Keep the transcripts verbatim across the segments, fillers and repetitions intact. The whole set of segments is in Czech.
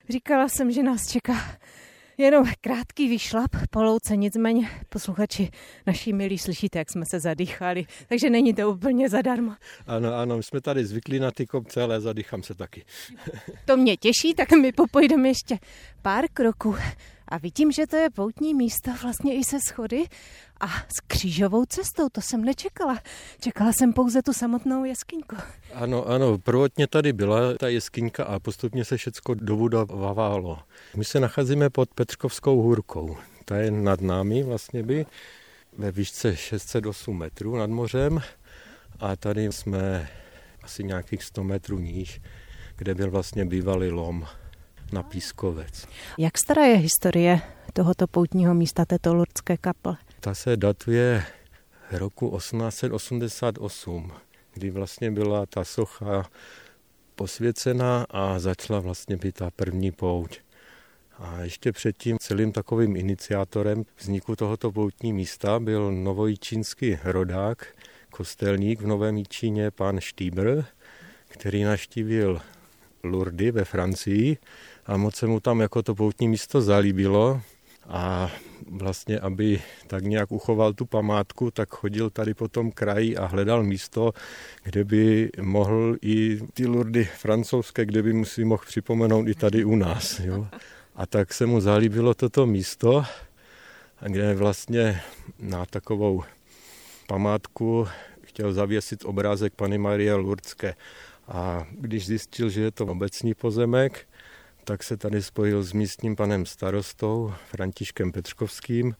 Říkala jsem, že nás čeká jenom krátký výšlap po louce, nicméně posluchači naši milí slyšíte, jak jsme se zadýchali, takže není to úplně zadarmo. Ano, ano, my jsme tady zvyklí na ty kopce, ale zadýchám se taky. To mě těší, tak my popojdeme ještě pár kroků a vidím, že to je poutní místo vlastně i se schody a s křížovou cestou, to jsem nečekala. Čekala jsem pouze tu samotnou jeskyňku. Ano, ano, prvotně tady byla ta jeskyňka a postupně se všecko dobudovávalo. My se nacházíme pod Petřkovskou hůrkou. Ta je nad námi vlastně by ve výšce šest set osm metrů nad mořem a tady jsme asi nějakých sto metrů níž, kde byl vlastně bývalý lom na Pískovec. Jak stará je historie tohoto poutního místa, této Lurdské kaple? Ta se datuje roku osmnáct set osmdesát osm, kdy vlastně byla ta socha posvěcena a začala vlastně být ta první pouť. A ještě předtím celým takovým iniciátorem vzniku tohoto poutní místa byl novojičínský rodák, kostelník v Novém Jičíně, pan Štýbr, který navštívil Lurdy ve Francii a moc se mu tam jako to poutní místo zalíbilo a vlastně, aby tak nějak uchoval tu památku, tak chodil tady po tom kraji a hledal místo, kde by mohl i ty Lurdy francouzské, kde by mu si mohl připomenout i tady u nás. Jo. A tak se mu zalíbilo toto místo, kde vlastně na takovou památku chtěl zavěsit obrázek Panny Marie Lurdské. A když zjistil, že je to obecní pozemek, tak se tady spojil s místním panem starostou Františkem Petřkovským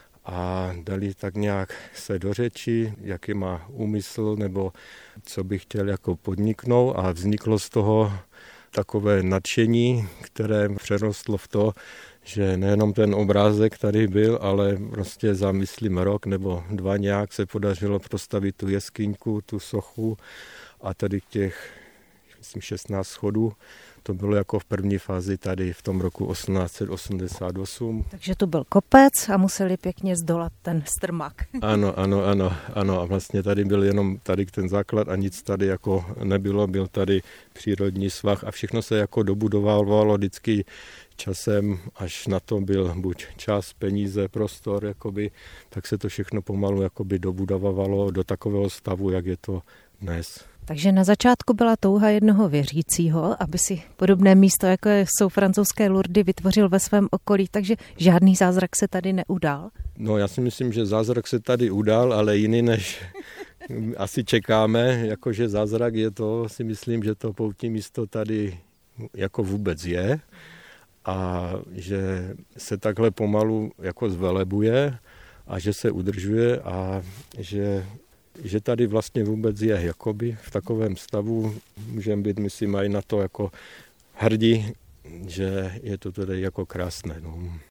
a dali tak nějak se do řeči, jaký má úmysl nebo co by chtěl jako podniknout a vzniklo z toho takové nadšení, které přerostlo v to, že nejenom ten obrázek tady byl, ale prostě za myslím rok nebo dva nějak se podařilo postavit tu jeskyňku, tu sochu a tady těch myslím šestnáct schodů. To bylo jako v první fázi tady v tom roku osmnáct set osmdesát osm. Takže to byl kopec a museli pěkně zdolat ten strmak. Ano, ano, ano, ano. A vlastně tady byl jenom tady ten základ a nic tady jako nebylo. Byl tady přírodní svah a všechno se jako dobudovalo vždycky časem, až na to byl buď čas, peníze, prostor, jakoby, tak se to všechno pomalu jakoby dobudovalo do takového stavu, jak je to dnes. Takže na začátku byla touha jednoho věřícího, aby si podobné místo, jako jsou francouzské Lurdy, vytvořil ve svém okolí, takže žádný zázrak se tady neudal? No já si myslím, že zázrak se tady udal, ale jiný než asi čekáme, jakože zázrak je to, si myslím, že to poutní místo tady jako vůbec je a že se takhle pomalu jako zvelebuje a že se udržuje a že že tady vlastně vůbec je jakoby v takovém stavu, můžeme být, myslím, i na to jako hrdí, že je to tady jako krásné. No.